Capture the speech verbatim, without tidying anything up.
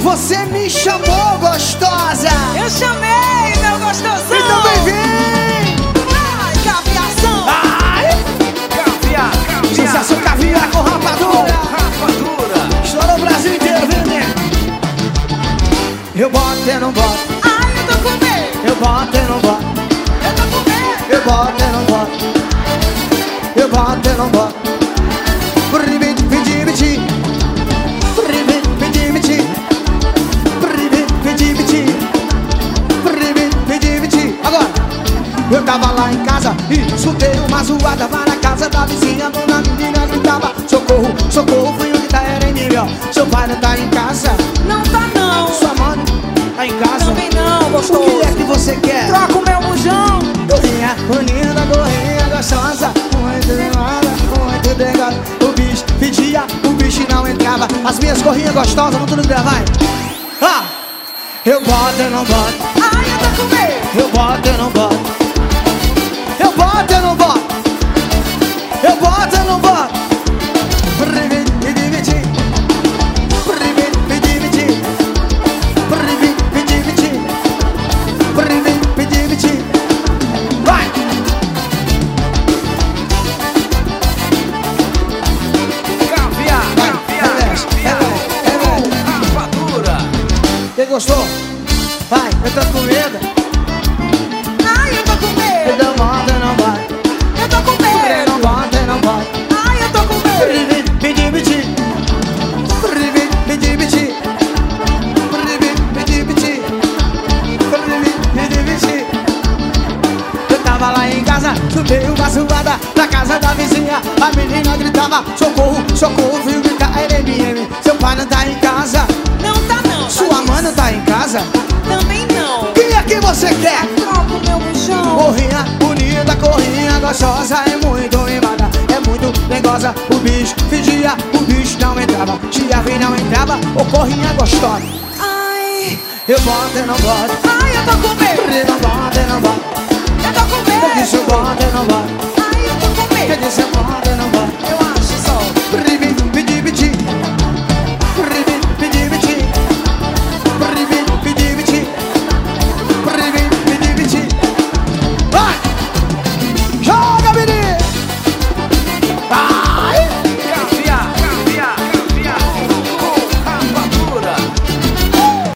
Você me chamou, gostosa. Eu chamei, meu gostosão. Então vem, vem. Ai, caviação. Ai, Caviar, caviar. sucesso caviar com rapadura. Rapadura. Estourou o Brasil inteiro, vem, vem. Eu boto e não boto. Ai, eu tô com medo. Eu boto e não boto. Eu tô com medo. Eu boto e não boto. Eu boto e não boto. Pribit, pedi, pedi. Pribit, pedi, pedi. Pribit, pedi, pedi. Pribit, pedi, pedi. Agora, eu tava lá em casa e escutei uma zoada. Vai na casa da vizinha, dona menina gritava: socorro, socorro, fui o que tá era em nível. Seu pai não tá em casa. Não tá não. Sua mãe tá em casa. Também não, gostoso. O que é que você quer? Troca o meu bujão. Corrinha, bonita, corrinha gostosa. Muito demada, muito dengosa. O bicho pedia, o bicho não entrava. As minhas corrinhas gostosas, vamos tudo gravar. Ah! Eu boto, eu não boto. Ai, eu tô com medo. Eu boto, eu não boto. Eu boto, eu não boto. Eu boto, eu não boto. Privit, me dividir. Privit, me dividir. Privit, me dividir. Privit, me dividir. Vai! Caviar, Vai, caviar, reveste, caviar. reveste, reveste. Rapadura. Quem gostou? Vai, eu tô com medo. Ai, eu tô com medo. Eu não boto, eu não boto. Eu tô com Eu medo. não boto, eu não boto. Ai, eu tô com medo. Privit, me dividir. Privit, me dividir. Privit, me dividir. Privit, me dividir. Eu tava lá em casa, chutei uma zoada na casa da vizinha. A menina gritava: socorro, socorro, viu gritar R M M. Seu pai não tá em casa. Não tá não. Sua mãe não tá em casa. Também não. Quem é que você quer? Troca o meu bujão. Corrinha bonita, corrinha gostosa. É muito mimada, é muito dengosa. O bicho fingia, o bicho não entrava. Chiava e não entrava, ô corrinha gostosa. Ai, Eu boto e não boto. ai, eu tô com medo. Eu não boto e não boto. Eu tô com Eu disse eu medo. boto e não boto. Ai, eu tô com Eu medo. disse eu boto e não boto.